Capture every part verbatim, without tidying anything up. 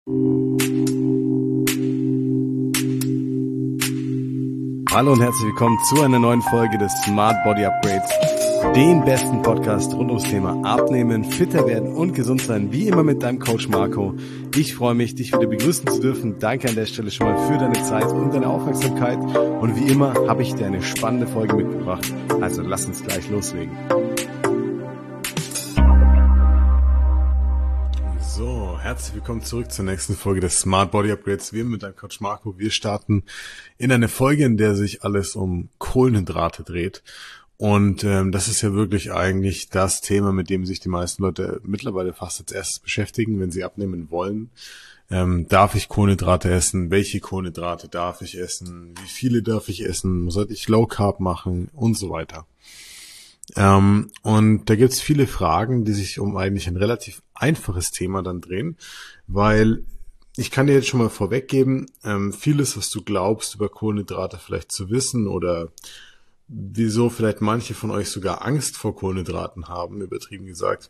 Hallo und herzlich willkommen zu einer neuen Folge des Smart Body Upgrades, dem besten Podcast rund ums Thema Abnehmen, fitter werden und gesund sein, wie immer mit deinem Coach Marco. Ich freue mich, dich wieder begrüßen zu dürfen. Danke an der Stelle schon mal für deine Zeit und deine Aufmerksamkeit. Und wie immer habe ich dir eine spannende Folge mitgebracht. Also lass uns gleich loslegen. So, herzlich willkommen zurück zur nächsten Folge des Smart Body Upgrades. Wir mit deinem Coach Marco. Wir starten in eine Folge, in der sich alles um Kohlenhydrate dreht. Und ähm, das ist ja wirklich eigentlich das Thema, mit dem sich die meisten Leute mittlerweile fast als erstes beschäftigen, wenn sie abnehmen wollen. Ähm, darf ich Kohlenhydrate essen? Welche Kohlenhydrate darf ich essen? Wie viele darf ich essen? Sollte ich Low Carb machen? Und so weiter. Ähm, und da gibt's viele Fragen, die sich um eigentlich ein relativ einfaches Thema dann drehen, weil ich kann dir jetzt schon mal vorweggeben, ähm, vieles, was du glaubst, über Kohlenhydrate vielleicht zu wissen oder wieso vielleicht manche von euch sogar Angst vor Kohlenhydraten haben, übertrieben gesagt,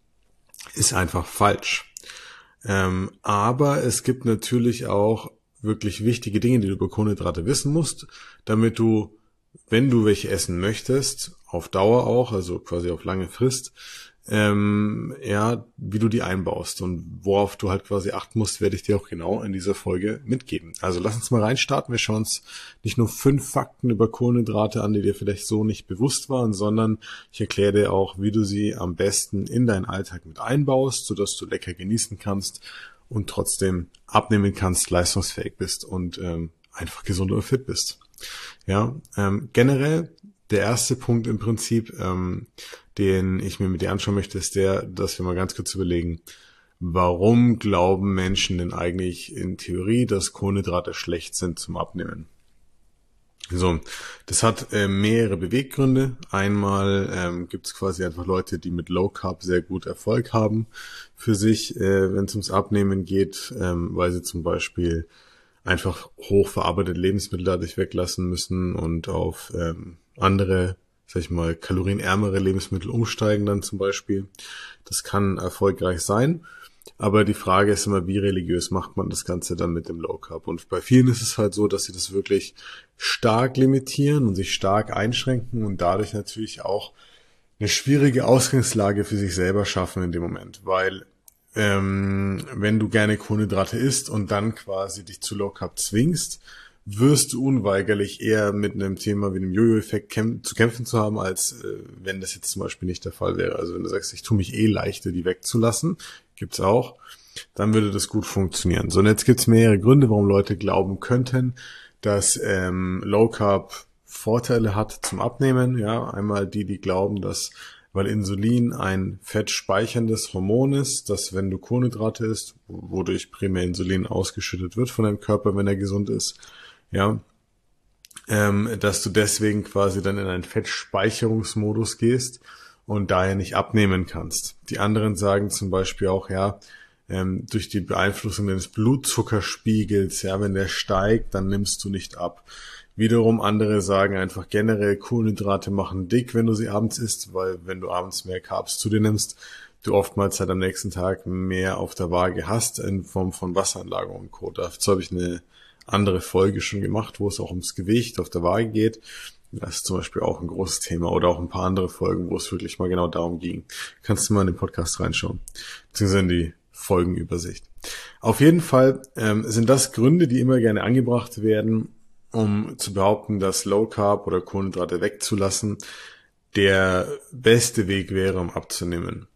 ist einfach falsch. Ähm, aber es gibt natürlich auch wirklich wichtige Dinge, die du über Kohlenhydrate wissen musst, damit du, wenn du welche essen möchtest, auf Dauer auch, also quasi auf lange Frist, ähm, ja, wie du die einbaust und worauf du halt quasi achten musst, werde ich dir auch genau in dieser Folge mitgeben. Also lass uns mal reinstarten. Wir schauen uns nicht nur fünf Fakten über Kohlenhydrate an, die dir vielleicht so nicht bewusst waren, sondern ich erkläre dir auch, wie du sie am besten in deinen Alltag mit einbaust, sodass du lecker genießen kannst und trotzdem abnehmen kannst, leistungsfähig bist und ähm, einfach gesund und fit bist. Ja, ähm, generell der erste Punkt im Prinzip, ähm, den ich mir mit dir anschauen möchte, ist der, dass wir mal ganz kurz überlegen, warum glauben Menschen denn eigentlich in Theorie, dass Kohlenhydrate schlecht sind zum Abnehmen? So, das hat äh, mehrere Beweggründe. Einmal ähm, gibt es quasi einfach Leute, die mit Low Carb sehr gut Erfolg haben für sich, äh, wenn es ums Abnehmen geht, ähm, weil sie zum Beispiel einfach hochverarbeitete Lebensmittel dadurch weglassen müssen und auf ähm, andere, sag ich mal, kalorienärmere Lebensmittel umsteigen dann zum Beispiel. Das kann erfolgreich sein, aber die Frage ist immer, wie religiös macht man das Ganze dann mit dem Low Carb? Und bei vielen ist es halt so, dass sie das wirklich stark limitieren und sich stark einschränken und dadurch natürlich auch eine schwierige Ausgangslage für sich selber schaffen in dem Moment, weil ähm, wenn du gerne Kohlenhydrate isst und dann quasi dich zu Low Carb zwingst, wirst du unweigerlich eher mit einem Thema wie dem Jojo-Effekt kämp- zu kämpfen zu haben, als äh, wenn das jetzt zum Beispiel nicht der Fall wäre. Also wenn du sagst, ich tue mich eh leichter, die wegzulassen, gibt's auch, dann würde das gut funktionieren. So, und jetzt gibt's mehrere Gründe, warum Leute glauben könnten, dass ähm, Low Carb Vorteile hat zum Abnehmen. Ja, einmal die, die glauben, dass, weil Insulin ein fettspeicherndes Hormon ist, dass wenn du Kohlenhydrate isst, wodurch primär Insulin ausgeschüttet wird von deinem Körper, wenn er gesund ist, ja, ähm, dass du deswegen quasi dann in einen Fettspeicherungsmodus gehst und daher nicht abnehmen kannst. Die anderen sagen zum Beispiel auch, ja, ähm, durch die Beeinflussung deines Blutzuckerspiegels, ja, wenn der steigt, dann nimmst du nicht ab. Wiederum andere sagen einfach generell, Kohlenhydrate machen dick, wenn du sie abends isst, weil wenn du abends mehr Carbs zu dir nimmst, du oftmals halt am nächsten Tag mehr auf der Waage hast in Form von Wasseranlagerung und Co. Dazu habe ich eine andere Folge schon gemacht, wo es auch ums Gewicht auf der Waage geht. Das ist zum Beispiel auch ein großes Thema oder auch ein paar andere Folgen, wo es wirklich mal genau darum ging. Kannst du mal in den Podcast reinschauen, beziehungsweise in die Folgenübersicht. Auf jeden Fall ähm, sind das Gründe, die immer gerne angebracht werden, um zu behaupten, dass Low Carb oder Kohlenhydrate wegzulassen der beste Weg wäre, um abzunehmen.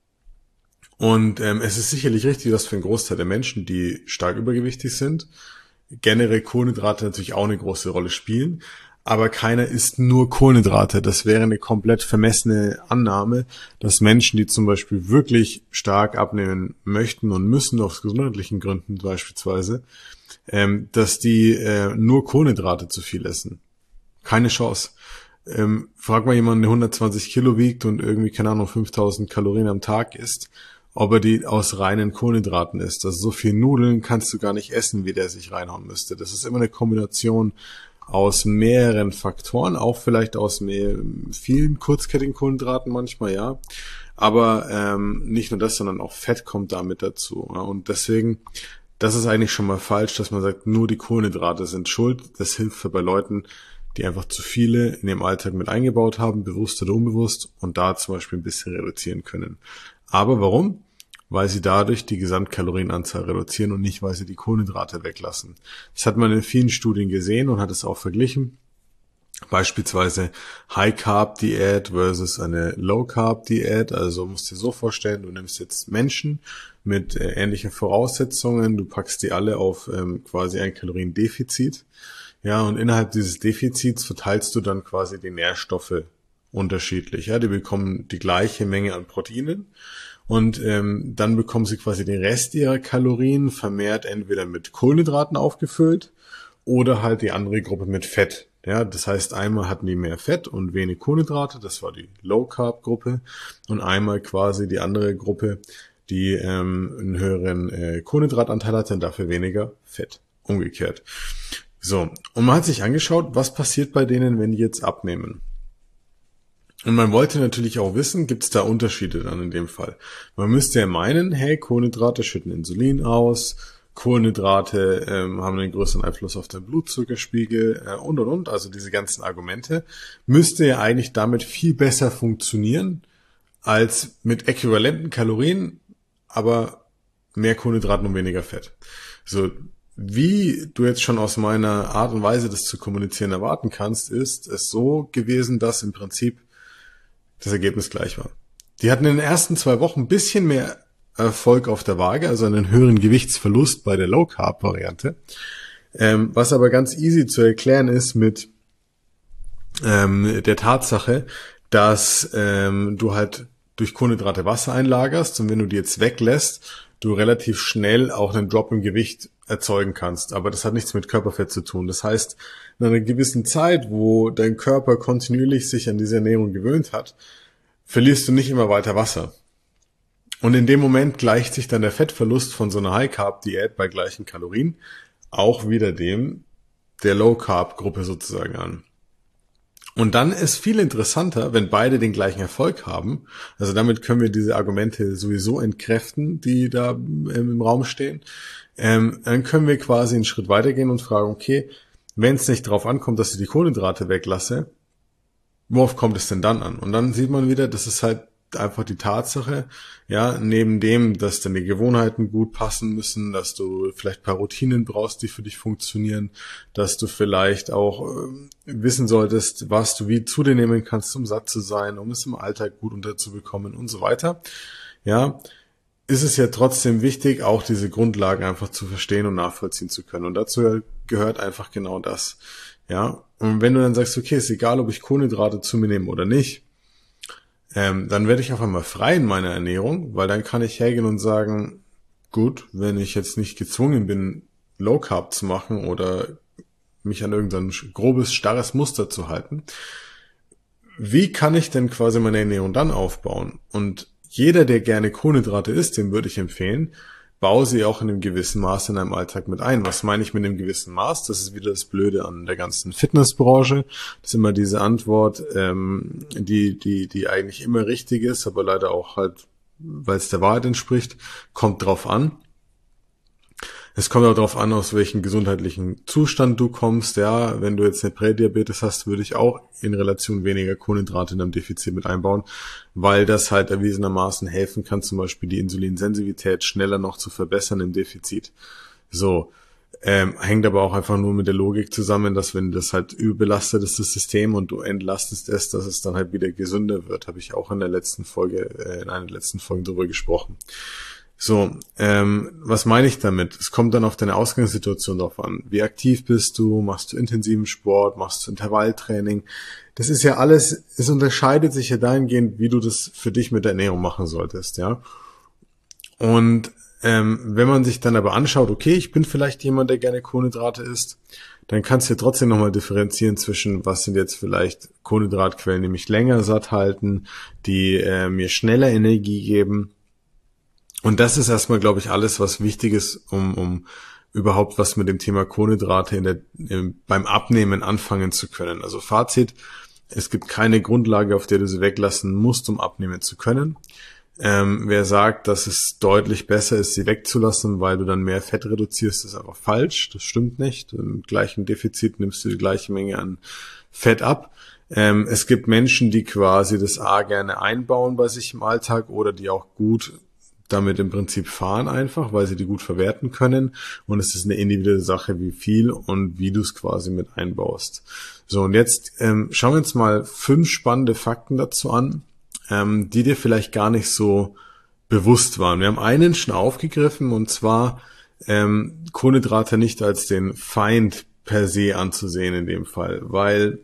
Und ähm, es ist sicherlich richtig, dass für einen Großteil der Menschen, die stark übergewichtig sind, generell Kohlenhydrate natürlich auch eine große Rolle spielen, aber keiner isst nur Kohlenhydrate. Das wäre eine komplett vermessene Annahme, dass Menschen, die zum Beispiel wirklich stark abnehmen möchten und müssen, aus gesundheitlichen Gründen beispielsweise, ähm, dass die äh, nur Kohlenhydrate zu viel essen. Keine Chance. Ähm, frag mal jemanden, der hundertzwanzig Kilo wiegt und irgendwie, keine Ahnung, fünftausend Kalorien am Tag isst, ob er die aus reinen Kohlenhydraten isst. Also so viel Nudeln kannst du gar nicht essen, wie der sich reinhauen müsste. Das ist immer eine Kombination aus mehreren Faktoren, auch vielleicht aus mehr, vielen kurzkettigen Kohlenhydraten manchmal, ja. Aber ähm, nicht nur das, sondern auch Fett kommt damit dazu. Ja? Und deswegen das ist eigentlich schon mal falsch, dass man sagt, nur die Kohlenhydrate sind schuld. Das hilft bei Leuten, die einfach zu viele in ihrem Alltag mit eingebaut haben, bewusst oder unbewusst, und da zum Beispiel ein bisschen reduzieren können. Aber warum? Weil sie dadurch die Gesamtkalorienanzahl reduzieren und nicht, weil sie die Kohlenhydrate weglassen. Das hat man in vielen Studien gesehen und hat es auch verglichen. Beispielsweise High-Carb-Diät versus eine Low-Carb-Diät. Also musst du dir so vorstellen, du nimmst jetzt Menschen mit äh, ähnlichen Voraussetzungen, du packst die alle auf ähm, quasi ein Kaloriendefizit. Ja, und innerhalb dieses Defizits verteilst du dann quasi die Nährstoffe unterschiedlich. Ja, die bekommen die gleiche Menge an Proteinen und ähm, dann bekommen sie quasi den Rest ihrer Kalorien vermehrt entweder mit Kohlenhydraten aufgefüllt oder halt die andere Gruppe mit Fett. Ja, das heißt, einmal hatten die mehr Fett und wenig Kohlenhydrate, das war die Low-Carb-Gruppe, und einmal quasi die andere Gruppe, die ähm, einen höheren äh, Kohlenhydratanteil hatte und dafür weniger Fett. Umgekehrt. So, und man hat sich angeschaut, was passiert bei denen, wenn die jetzt abnehmen. Und man wollte natürlich auch wissen, gibt es da Unterschiede dann in dem Fall. Man müsste ja meinen, hey, Kohlenhydrate schütten Insulin aus, Kohlenhydrate ähm, haben einen größeren Einfluss auf den Blutzuckerspiegel äh, und und und, also diese ganzen Argumente, müsste ja eigentlich damit viel besser funktionieren, als mit äquivalenten Kalorien, aber mehr Kohlenhydraten und weniger Fett. So, wie du jetzt schon aus meiner Art und Weise, das zu kommunizieren, erwarten kannst, ist es so gewesen, dass im Prinzip das Ergebnis gleich war. Die hatten in den ersten zwei Wochen ein bisschen mehr Erfolg auf der Waage, also einen höheren Gewichtsverlust bei der Low-Carb-Variante, ähm, was aber ganz easy zu erklären ist mit ähm, der Tatsache, dass ähm, du halt durch Kohlenhydrate Wasser einlagerst und wenn du die jetzt weglässt, du relativ schnell auch einen Drop im Gewicht erzeugen kannst. Aber das hat nichts mit Körperfett zu tun. Das heißt, in einer gewissen Zeit, wo dein Körper kontinuierlich sich an diese Ernährung gewöhnt hat, verlierst du nicht immer weiter Wasser. Und in dem Moment gleicht sich dann der Fettverlust von so einer High-Carb-Diät bei gleichen Kalorien auch wieder dem der Low-Carb-Gruppe sozusagen an. Und dann ist viel interessanter, wenn beide den gleichen Erfolg haben. Also damit können wir diese Argumente sowieso entkräften, die da im Raum stehen. Ähm, dann können wir quasi einen Schritt weitergehen und fragen, okay, wenn es nicht darauf ankommt, dass ich die Kohlenhydrate weglasse, worauf kommt es denn dann an? Und dann sieht man wieder, das ist halt einfach die Tatsache, ja, neben dem, dass deine Gewohnheiten gut passen müssen, dass du vielleicht ein paar Routinen brauchst, die für dich funktionieren, dass du vielleicht auch äh, wissen solltest, was du wie zu dir nehmen kannst, um satt zu sein, um es im Alltag gut unterzubekommen und so weiter, ja, ist es ja trotzdem wichtig, auch diese Grundlagen einfach zu verstehen und nachvollziehen zu können. Und dazu gehört einfach genau das, ja. Und wenn du dann sagst, okay, ist egal, ob ich Kohlenhydrate zu mir nehme oder nicht, Ähm, dann werde ich auf einmal frei in meiner Ernährung, weil dann kann ich hergehen und sagen, gut, wenn ich jetzt nicht gezwungen bin, Low Carb zu machen oder mich an irgendein grobes, starres Muster zu halten, wie kann ich denn quasi meine Ernährung dann aufbauen? Und jeder, der gerne Kohlenhydrate isst, dem würde ich empfehlen, baue sie auch in einem gewissen Maß in deinem Alltag mit ein. Was meine ich mit einem gewissen Maß? Das ist wieder das Blöde an der ganzen Fitnessbranche. Das ist immer diese Antwort, ähm, die, die, die eigentlich immer richtig ist, aber leider auch halt, weil es der Wahrheit entspricht, kommt drauf an. Es kommt auch darauf an, aus welchem gesundheitlichen Zustand du kommst. Ja, wenn du jetzt eine Prädiabetes hast, würde ich auch in Relation weniger Kohlenhydrate in deinem Defizit mit einbauen, weil das halt erwiesenermaßen helfen kann, zum Beispiel die Insulinsensitivität schneller noch zu verbessern im Defizit. So, ähm, hängt aber auch einfach nur mit der Logik zusammen, dass wenn das halt überbelastet ist, das System, und du entlastest es, dass es dann halt wieder gesünder wird. Habe ich auch in der letzten Folge, äh, in einer der letzten Folgen darüber gesprochen. So, ähm, was meine ich damit? Es kommt dann auf deine Ausgangssituation drauf an. Wie aktiv bist du? Machst du intensiven Sport? Machst du Intervalltraining? Das ist ja alles, es unterscheidet sich ja dahingehend, wie du das für dich mit der Ernährung machen solltest, ja. Und ähm, wenn man sich dann aber anschaut, okay, ich bin vielleicht jemand, der gerne Kohlenhydrate isst, dann kannst du ja trotzdem nochmal differenzieren zwischen, was sind jetzt vielleicht Kohlenhydratquellen, die mich länger satt halten, die äh, mir schneller Energie geben. Und das ist erstmal, glaube ich, alles, was wichtig ist, um, um überhaupt was mit dem Thema Kohlenhydrate in der, in, beim Abnehmen anfangen zu können. Also Fazit, es gibt keine Grundlage, auf der du sie weglassen musst, um abnehmen zu können. Ähm, wer sagt, dass es deutlich besser ist, sie wegzulassen, weil du dann mehr Fett reduzierst, ist einfach falsch. Das stimmt nicht. Im gleichen Defizit nimmst du die gleiche Menge an Fett ab. Ähm, es gibt Menschen, die quasi das A gerne einbauen bei sich im Alltag oder die auch gut damit im Prinzip fahren einfach, weil sie die gut verwerten können. Und es ist eine individuelle Sache, wie viel und wie du es quasi mit einbaust. So, und jetzt ähm, schauen wir uns mal fünf spannende Fakten dazu an, ähm, die dir vielleicht gar nicht so bewusst waren. Wir haben einen schon aufgegriffen, und zwar ähm, Kohlenhydrate nicht als den Feind per se anzusehen in dem Fall, weil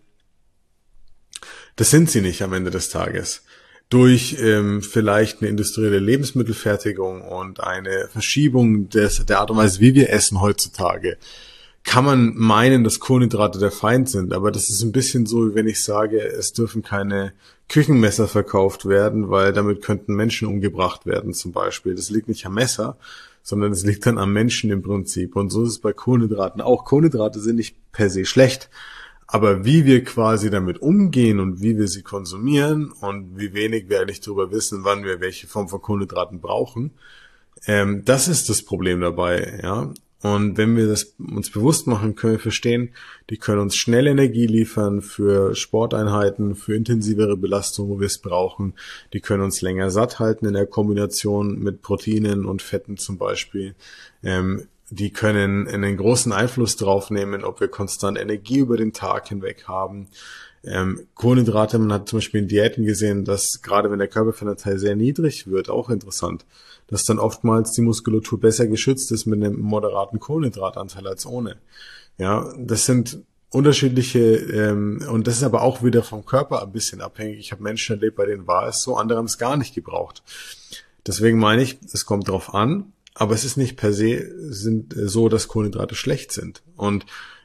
das sind sie nicht am Ende des Tages. Durch ähm, vielleicht eine industrielle Lebensmittelfertigung und eine Verschiebung des, der Art und Weise, wie wir essen heutzutage, kann man meinen, dass Kohlenhydrate der Feind sind. Aber das ist ein bisschen so, wie wenn ich sage, es dürfen keine Küchenmesser verkauft werden, weil damit könnten Menschen umgebracht werden zum Beispiel. Das liegt nicht am Messer, sondern es liegt dann am Menschen im Prinzip. Und so ist es bei Kohlenhydraten auch. Kohlenhydrate sind nicht per se schlecht. Aber wie wir quasi damit umgehen und wie wir sie konsumieren und wie wenig wir eigentlich darüber wissen, wann wir welche Form von Kohlenhydraten brauchen, ähm, das ist das Problem dabei, ja. Und wenn wir das uns bewusst machen, können wir verstehen, die können uns schnell Energie liefern für Sporteinheiten, für intensivere Belastung, wo wir es brauchen. Die können uns länger satt halten in der Kombination mit Proteinen und Fetten zum Beispiel. Ähm, Die können einen großen Einfluss drauf nehmen, ob wir konstant Energie über den Tag hinweg haben. Ähm, Kohlenhydrate, man hat zum Beispiel in Diäten gesehen, dass gerade wenn der Körperfettanteil sehr niedrig wird, auch interessant, dass dann oftmals die Muskulatur besser geschützt ist mit einem moderaten Kohlenhydratanteil als ohne. Ja, das sind unterschiedliche, ähm, und das ist aber auch wieder vom Körper ein bisschen abhängig. Ich habe Menschen erlebt, bei denen war es so, andere haben es gar nicht gebraucht. Deswegen meine ich, es kommt drauf an. Aber es ist nicht per se sind so, dass Kohlenhydrate schlecht sind. Und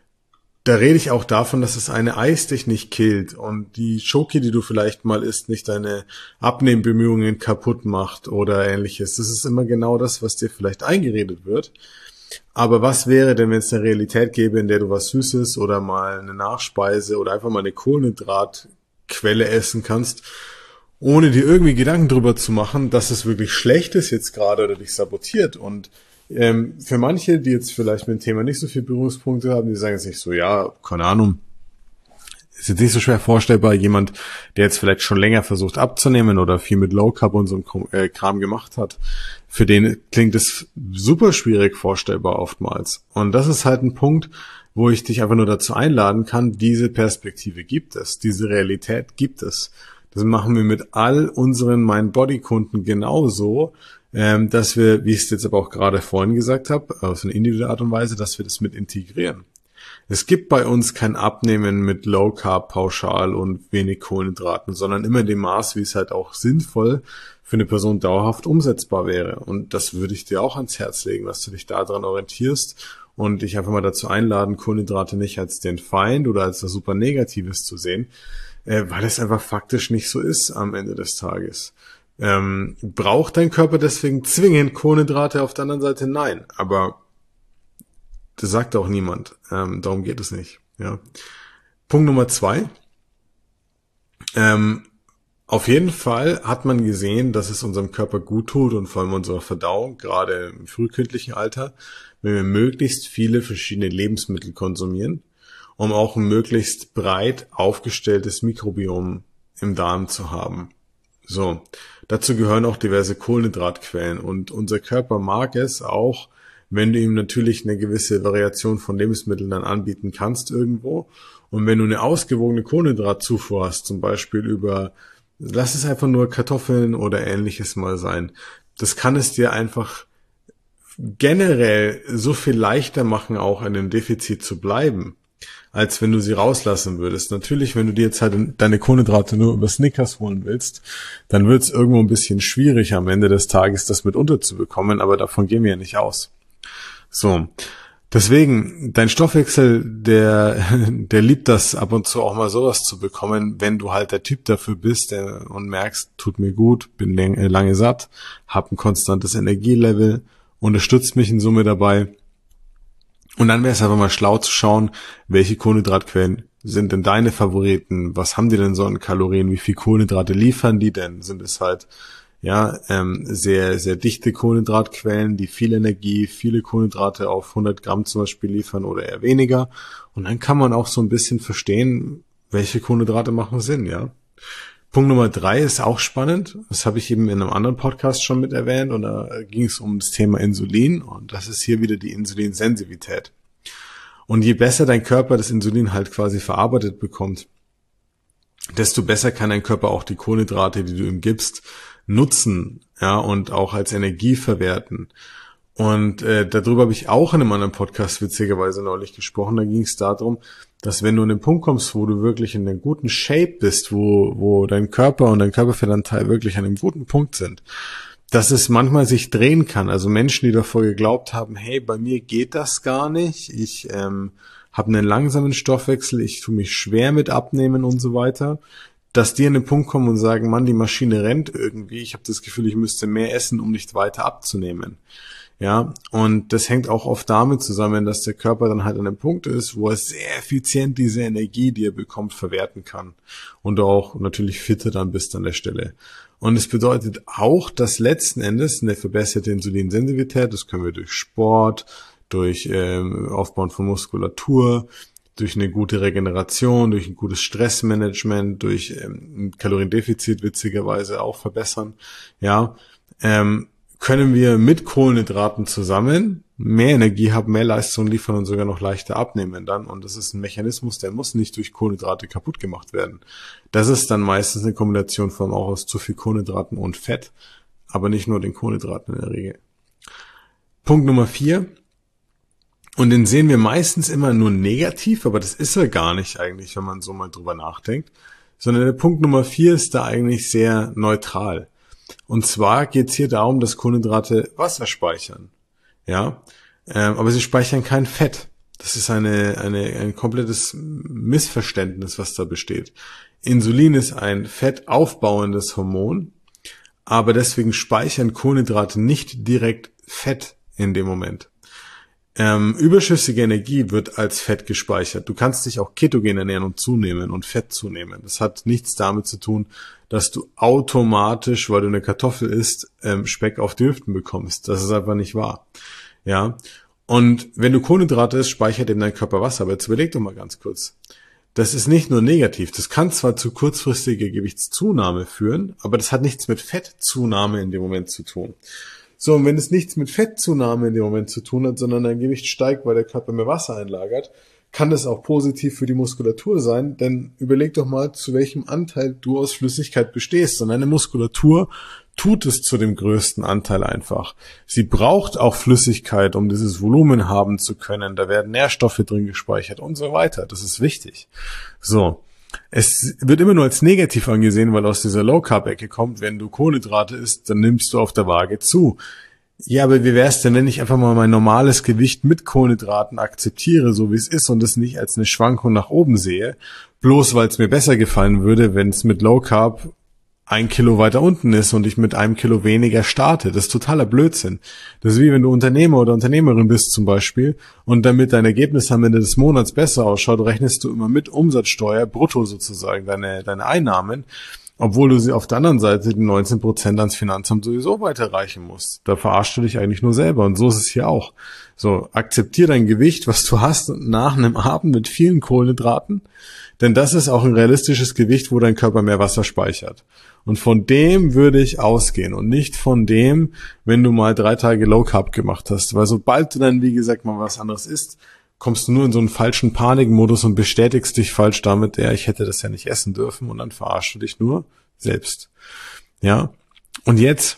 da rede ich auch davon, dass das eine Eis dich nicht killt und die Schoki, die du vielleicht mal isst, nicht deine Abnehmbemühungen kaputt macht oder ähnliches. Das ist immer genau das, was dir vielleicht eingeredet wird. Aber was wäre denn, wenn es eine Realität gäbe, in der du was Süßes oder mal eine Nachspeise oder einfach mal eine Kohlenhydratquelle essen kannst, ohne dir irgendwie Gedanken drüber zu machen, dass es wirklich schlecht ist jetzt gerade oder dich sabotiert. Und ähm, für manche, die jetzt vielleicht mit dem Thema nicht so viel Berührungspunkte haben, die sagen sich so, ja, keine Ahnung, ist jetzt nicht so schwer vorstellbar, jemand, der jetzt vielleicht schon länger versucht abzunehmen oder viel mit Low Carb und so einem Kram gemacht hat, für den klingt es super schwierig vorstellbar oftmals. Und das ist halt ein Punkt, wo ich dich einfach nur dazu einladen kann, diese Perspektive gibt es, diese Realität gibt es. Das machen wir mit all unseren Mind-Body-Kunden genauso, ähm, dass wir, wie ich es jetzt aber auch gerade vorhin gesagt habe, auf eine individuelle Art und Weise, dass wir das mit integrieren. Es gibt bei uns kein Abnehmen mit Low Carb pauschal und wenig Kohlenhydraten, sondern immer in dem Maß, wie es halt auch sinnvoll für eine Person dauerhaft umsetzbar wäre. Und das würde ich dir auch ans Herz legen, dass du dich daran orientierst und dich einfach mal dazu einladen, Kohlenhydrate nicht als den Feind oder als was super Negatives zu sehen, äh, weil es einfach faktisch nicht so ist am Ende des Tages. Ähm, braucht dein Körper deswegen zwingend Kohlenhydrate? Auf der anderen Seite nein, aber das sagt auch niemand. Ähm, darum geht es nicht. Ja. Punkt Nummer zwei. Ähm, auf jeden Fall hat man gesehen, dass es unserem Körper gut tut und vor allem unserer Verdauung, gerade im frühkindlichen Alter, wenn wir möglichst viele verschiedene Lebensmittel konsumieren, um auch ein möglichst breit aufgestelltes Mikrobiom im Darm zu haben. So, dazu gehören auch diverse Kohlenhydratquellen und unser Körper mag es auch, wenn du ihm natürlich eine gewisse Variation von Lebensmitteln dann anbieten kannst irgendwo. Und wenn du eine ausgewogene Kohlenhydratzufuhr hast, zum Beispiel über, lass es einfach nur Kartoffeln oder ähnliches mal sein, das kann es dir einfach generell so viel leichter machen, auch in dem Defizit zu bleiben, als wenn du sie rauslassen würdest. Natürlich, wenn du dir jetzt halt deine Kohlenhydrate nur über Snickers holen willst, dann wird es irgendwo ein bisschen schwierig am Ende des Tages, das mit unterzubekommen, aber davon gehen wir ja nicht aus. So, deswegen, dein Stoffwechsel, der der liebt das ab und zu auch mal sowas zu bekommen, wenn du halt der Typ dafür bist der, und merkst, tut mir gut, bin lange satt, hab ein konstantes Energielevel, unterstützt mich in Summe dabei. Und dann wäre es einfach mal schlau zu schauen, welche Kohlenhydratquellen sind denn deine Favoriten, was haben die denn so an Kalorien, wie viel Kohlenhydrate liefern die denn, sind es halt Ja, ähm, sehr, sehr dichte Kohlenhydratquellen, die viel Energie, viele Kohlenhydrate auf hundert Gramm zum Beispiel liefern oder eher weniger. Und dann kann man auch so ein bisschen verstehen, welche Kohlenhydrate machen Sinn, ja. Punkt Nummer drei ist auch spannend. Das habe ich eben in einem anderen Podcast schon mit erwähnt und da ging es um das Thema Insulin und das ist hier wieder die Insulinsensitivität. Und je besser dein Körper das Insulin halt quasi verarbeitet bekommt, desto besser kann dein Körper auch die Kohlenhydrate, die du ihm gibst, nutzen, ja, und auch als Energie verwerten. Und äh, darüber habe ich auch in einem anderen Podcast witzigerweise neulich gesprochen. Da ging es darum, dass wenn du an den Punkt kommst, wo du wirklich in einem guten Shape bist, wo wo dein Körper und dein Körperfettanteil wirklich an einem guten Punkt sind, dass es manchmal sich drehen kann. Also Menschen, die davor geglaubt haben, hey, bei mir geht das gar nicht, ich ähm, habe einen langsamen Stoffwechsel, ich tue mich schwer mit Abnehmen und so weiter, dass die an den Punkt kommen und sagen, Mann, die Maschine rennt irgendwie, ich habe das Gefühl, ich müsste mehr essen, um nicht weiter abzunehmen. Ja, und das hängt auch oft damit zusammen, dass der Körper dann halt an einem Punkt ist, wo er sehr effizient diese Energie, die er bekommt, verwerten kann. Und auch natürlich fitter dann bist an der Stelle. Und es bedeutet auch, dass letzten Endes eine verbesserte Insulinsensitivität, das können wir durch Sport, durch ähm, Aufbauen von Muskulatur, durch eine gute Regeneration, durch ein gutes Stressmanagement, durch ähm, ein Kaloriendefizit witzigerweise auch verbessern. Ja, ähm, können wir mit Kohlenhydraten zusammen mehr Energie haben, mehr Leistung liefern und sogar noch leichter abnehmen dann. Und das ist ein Mechanismus, der muss nicht durch Kohlenhydrate kaputt gemacht werden. Das ist dann meistens eine Kombination von auch aus zu viel Kohlenhydraten und Fett, aber nicht nur den Kohlenhydraten in der Regel. Punkt Nummer vier. Und den sehen wir meistens immer nur negativ, aber das ist er gar nicht eigentlich, wenn man so mal drüber nachdenkt. Sondern der Punkt Nummer vier ist da eigentlich sehr neutral. Und zwar geht es hier darum, dass Kohlenhydrate Wasser speichern. Ja, ähm, aber sie speichern kein Fett. Das ist eine, eine, ein komplettes Missverständnis, was da besteht. Insulin ist ein fettaufbauendes Hormon, aber deswegen speichern Kohlenhydrate nicht direkt Fett in dem Moment. Ähm, überschüssige Energie wird als Fett gespeichert. Du kannst dich auch ketogen ernähren und zunehmen und Fett zunehmen. Das hat nichts damit zu tun, dass du automatisch, weil du eine Kartoffel isst, ähm, Speck auf die Hüften bekommst. Das ist einfach nicht wahr. Ja. Und wenn du Kohlenhydrate isst, speichert eben dein Körper Wasser. Aber jetzt überleg doch mal ganz kurz. Das ist nicht nur negativ. Das kann zwar zu kurzfristiger Gewichtszunahme führen, aber das hat nichts mit Fettzunahme in dem Moment zu tun. So, und wenn es nichts mit Fettzunahme in dem Moment zu tun hat, sondern dein Gewicht steigt, weil der Körper mehr Wasser einlagert, kann das auch positiv für die Muskulatur sein, denn überleg doch mal, zu welchem Anteil du aus Flüssigkeit bestehst. Und deine Muskulatur tut es zu dem größten Anteil einfach. Sie braucht auch Flüssigkeit, um dieses Volumen haben zu können. Da werden Nährstoffe drin gespeichert und so weiter. Das ist wichtig. So. Es wird immer nur als negativ angesehen, weil aus dieser Low-Carb-Ecke kommt, wenn du Kohlenhydrate isst, dann nimmst du auf der Waage zu. Ja, aber wie wär's denn, wenn ich einfach mal mein normales Gewicht mit Kohlenhydraten akzeptiere, so wie es ist und es nicht als eine Schwankung nach oben sehe, bloß weil es mir besser gefallen würde, wenn es mit Low-Carb ein Kilo weiter unten ist und ich mit einem Kilo weniger starte. Das ist totaler Blödsinn. Das ist wie wenn du Unternehmer oder Unternehmerin bist zum Beispiel und damit dein Ergebnis am Ende des Monats besser ausschaut, rechnest du immer mit Umsatzsteuer, brutto sozusagen, deine, deine Einnahmen, obwohl du sie auf der anderen Seite die neunzehn Prozent ans Finanzamt sowieso weiterreichen musst. Da verarschst du dich eigentlich nur selber und so ist es hier auch. So, akzeptier dein Gewicht, was du hast nach einem Abend mit vielen Kohlenhydraten, denn das ist auch ein realistisches Gewicht, wo dein Körper mehr Wasser speichert. Und von dem würde ich ausgehen und nicht von dem, wenn du mal drei Tage Low Carb gemacht hast. Weil sobald du dann, wie gesagt, mal was anderes isst, kommst du nur in so einen falschen Panikmodus und bestätigst dich falsch damit, ja, ich hätte das ja nicht essen dürfen und dann verarschst du dich nur selbst. Ja. Und jetzt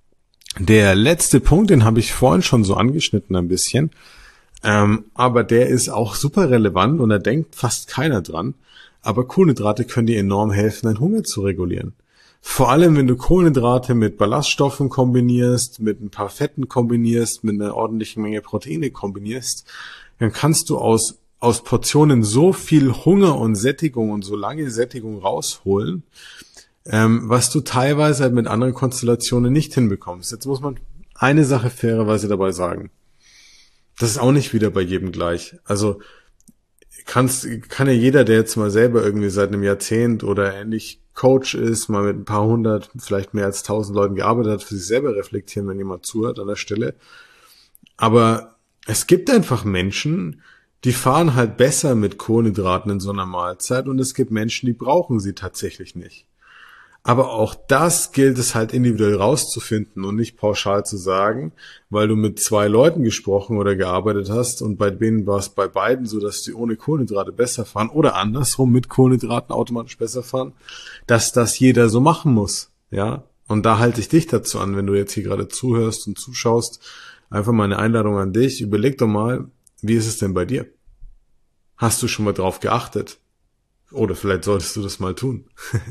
der letzte Punkt, den habe ich vorhin schon so angeschnitten ein bisschen, ähm, aber der ist auch super relevant und da denkt fast keiner dran. Aber Kohlenhydrate können dir enorm helfen, deinen Hunger zu regulieren. Vor allem, wenn du Kohlenhydrate mit Ballaststoffen kombinierst, mit ein paar Fetten kombinierst, mit einer ordentlichen Menge Proteine kombinierst, dann kannst du aus, aus Portionen so viel Hunger und Sättigung und so lange Sättigung rausholen, ähm, was du teilweise halt mit anderen Konstellationen nicht hinbekommst. Jetzt muss man eine Sache fairerweise dabei sagen. Das ist auch nicht wieder bei jedem gleich. Also kannst, kann ja jeder, der jetzt mal selber irgendwie seit einem Jahrzehnt oder ähnlich Coach ist, mal mit ein paar hundert, vielleicht mehr als tausend Leuten gearbeitet hat, für sich selber reflektieren, wenn jemand zuhört an der Stelle. Aber es gibt einfach Menschen, die fahren halt besser mit Kohlenhydraten in so einer Mahlzeit und es gibt Menschen, die brauchen sie tatsächlich nicht. Aber auch das gilt es halt individuell rauszufinden und nicht pauschal zu sagen, weil du mit zwei Leuten gesprochen oder gearbeitet hast und bei denen war es bei beiden so, dass die ohne Kohlenhydrate besser fahren oder andersrum mit Kohlenhydraten automatisch besser fahren, dass das jeder so machen muss, ja. Und da halte ich dich dazu an, wenn du jetzt hier gerade zuhörst und zuschaust, einfach mal eine Einladung an dich. Überleg doch mal, wie ist es denn bei dir? Hast du schon mal drauf geachtet? Oder vielleicht solltest du das mal tun.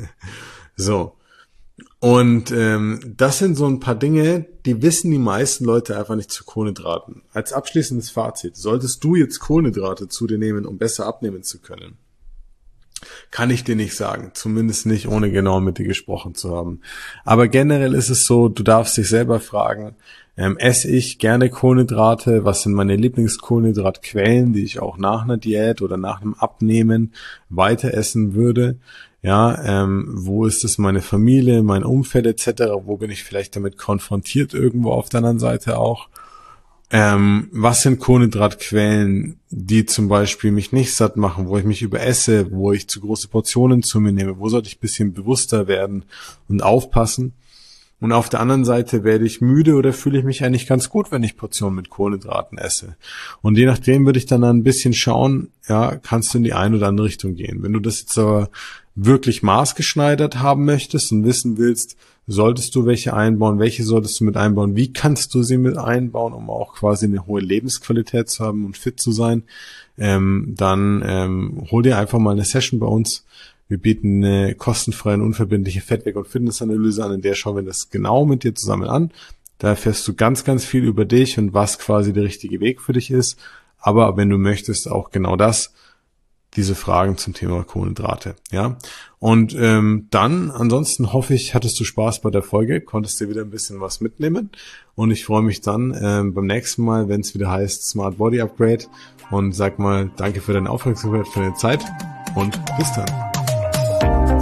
So, und ähm, das sind so ein paar Dinge, die wissen die meisten Leute einfach nicht zu Kohlenhydraten. Als abschließendes Fazit, solltest du jetzt Kohlenhydrate zu dir nehmen, um besser abnehmen zu können? Kann ich dir nicht sagen, zumindest nicht, ohne genau mit dir gesprochen zu haben. Aber generell ist es so, du darfst dich selber fragen, ähm, esse ich gerne Kohlenhydrate? Was sind meine Lieblingskohlenhydratquellen, die ich auch nach einer Diät oder nach einem Abnehmen weiter essen würde? Ja, ähm, wo ist es meine Familie, mein Umfeld et cetera? Wo bin ich vielleicht damit konfrontiert irgendwo auf der anderen Seite auch? Ähm, was sind Kohlenhydratquellen, die zum Beispiel mich nicht satt machen, wo ich mich überesse, wo ich zu große Portionen zu mir nehme? Wo sollte ich ein bisschen bewusster werden und aufpassen? Und auf der anderen Seite werde ich müde oder fühle ich mich eigentlich ganz gut, wenn ich Portionen mit Kohlenhydraten esse. Und je nachdem würde ich dann ein bisschen schauen, ja, kannst du in die eine oder andere Richtung gehen. Wenn du das jetzt aber wirklich maßgeschneidert haben möchtest und wissen willst, solltest du welche einbauen, welche solltest du mit einbauen, wie kannst du sie mit einbauen, um auch quasi eine hohe Lebensqualität zu haben und fit zu sein, ähm, dann ähm, hol dir einfach mal eine Session bei uns. Wir bieten eine kostenfreie und unverbindliche Fettweg- und Fitnessanalyse an, in der schauen wir das genau mit dir zusammen an. Da erfährst du ganz, ganz viel über dich und was quasi der richtige Weg für dich ist. Aber wenn du möchtest, auch genau das, diese Fragen zum Thema Kohlenhydrate, ja. Und ähm, dann, ansonsten hoffe ich, hattest du Spaß bei der Folge, konntest dir wieder ein bisschen was mitnehmen. Und ich freue mich dann ähm, beim nächsten Mal, wenn es wieder heißt Smart Body Upgrade. Und sag mal, danke für deine Aufmerksamkeit, für deine Zeit und bis dann.